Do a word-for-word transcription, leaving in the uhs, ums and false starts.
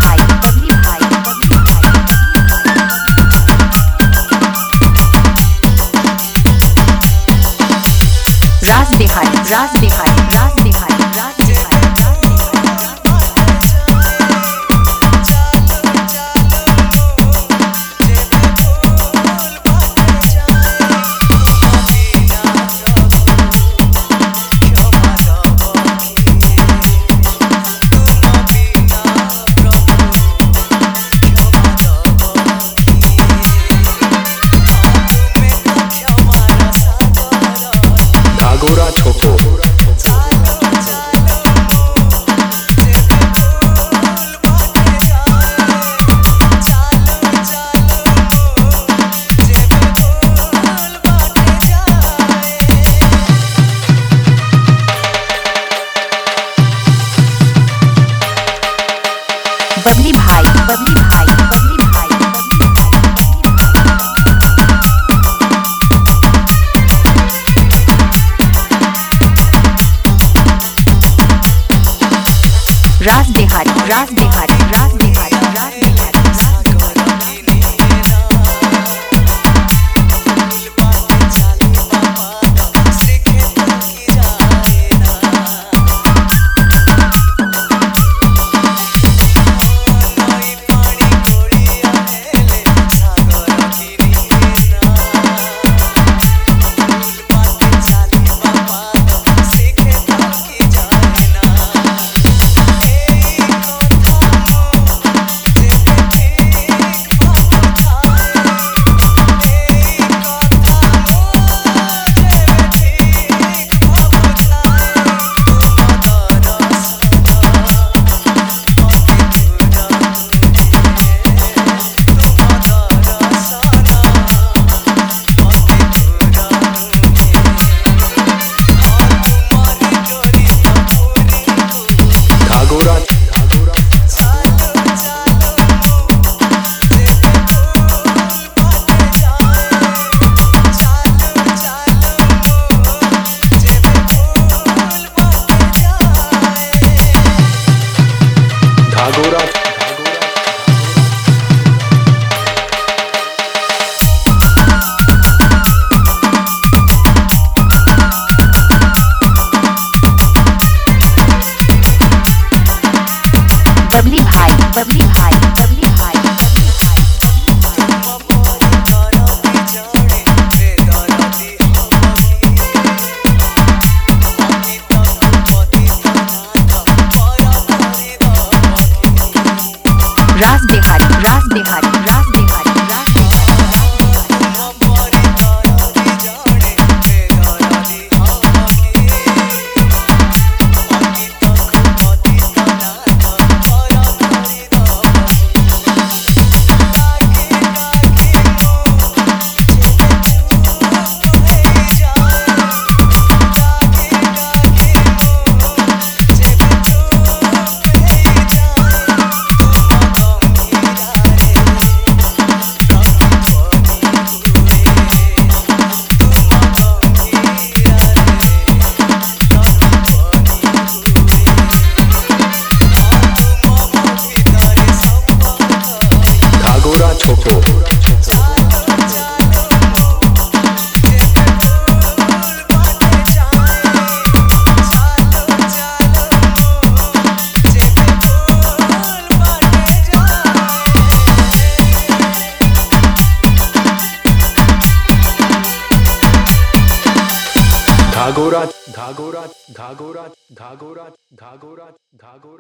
भाई बबली भाई बबली भाई राज बिहारी राज बिहारी राज बिहारी राज बिहारी घाघोरा छोटो बबली भाई बबली भाई बबली भाई राज बिहारी राज बिहारी राज बिहारी राज बिहारी घाघोरा घाघोरा बबली भाई बबली भाई बबली भाई बबली भाई राज बिहारी राज बिहारी राज बिहारी राज घाघोरा छोटो घाघोरा घाघोरा घाघोरा घाघोरा घाघोरा घाघोरा